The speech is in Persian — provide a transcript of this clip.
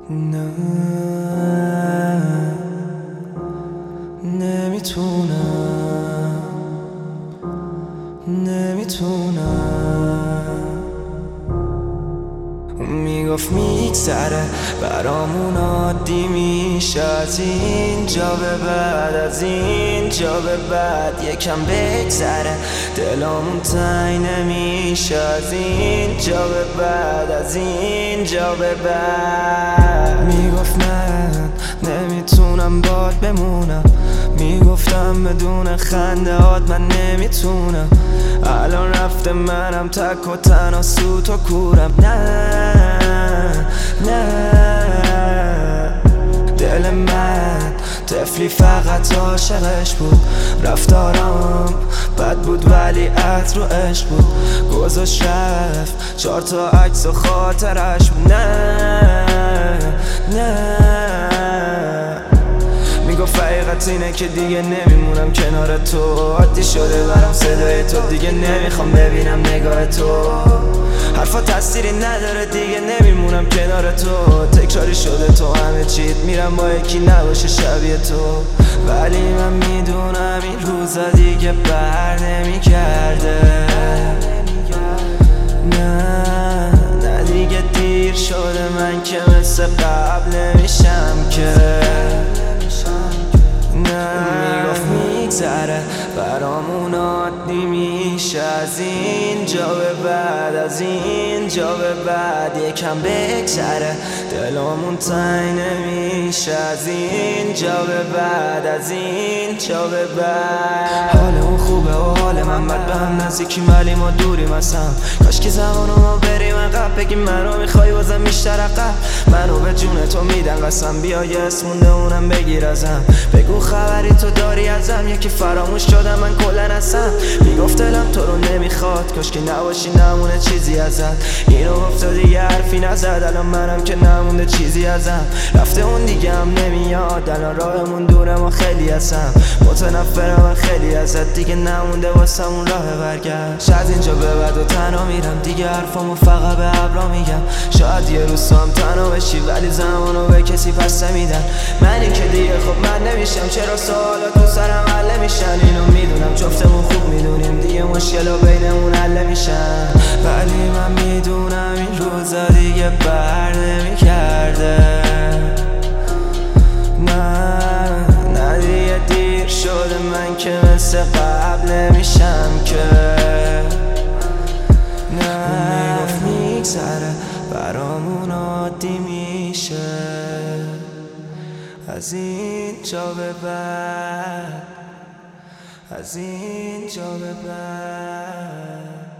نه نمیتونم میگفت میگذره برامون عادی میشه از اینجا به بعد، از اینجا به بعد یکم بگذره دلامون تنگ نمیشه از اینجا به بعد، از اینجا به بعد. میگفت من نمیتونم باد بمونم، میگفتم بدون خنده هات من نمیتونم. الان رفته منم تک و تنها سوت و کورم. نه دل من طفلی فقط عاشقش بود، رفتارم بد بود ولی عطر رو عشق بود. گذاشت رفت 4 تا عکس و خاطرش بود. نه میگفت حقیقت اینه که دیگه نمیمونم کنار تو، عادی شده برام صدای تو، دیگه نمیخوام ببینم نگاه تو. حرفا تأثیری نداره دیگه نمیمونم کنار تو، تکراری شده تو همه چیت، میرم با یکی نباشه شبیه تو. ولی من میدونم این روزا دیگه بر نمیگرده. نه دیگه دیر شده من که مثل قبل نمیشم که. میگفت میگذره برامون عادی میشه از اینجا به بعد، از اینجا به بعد یکم بگذره دلامون تنگ نمیشه از اینجا به بعد، از اینجا به بعد. حال اون خوبه و حال من بد، به هم نزدیکیم ولی ما دوریم از هم. کاش که زمانو ما بریم عقب، بگیم منو میخوای بازم بیشتر عقب. منو به جون تو میدن قسم، بیا یه اسم مونده اونم بگیر ازم. بگو خبری تو داری ازم، یکی فراموش شدم من کلن هستم. میگفت دلم تو رو نمیخواد، کاش که نباشی نمونه چیزی ازت. اینو گفت و دیگه حرفی نزد، الان منم که نمونده چیزی ازم. رفته اون دیگه هم نمیاد، الان راهمون دوره ما خیلی هستم. متنفرم من خیلی ازت، دیگه نمونده واسم اون راه برگشت. از اینجا به بعد و تنها میرم، دیگه حرفامو فقط به ابرا میگم. شاید یه روز هم تنها بشی ولی زمانو به کسی پس نمیدن. منی که دیگه خب من نمیشم، چرا سوالات تو سرم حل نمیشن. اینو میدونم جفتمون خوب میدونیم دیگه مشکلا بینمون حل نمیشن. ولی من میدونم این روزا دیگه بر نمیگرده. نه دیگه دیر شده من که مثل قبل نمیشم که. میگفت میگذره برامون عادی میشه از اینجا به بعد، از اینجا به بعد.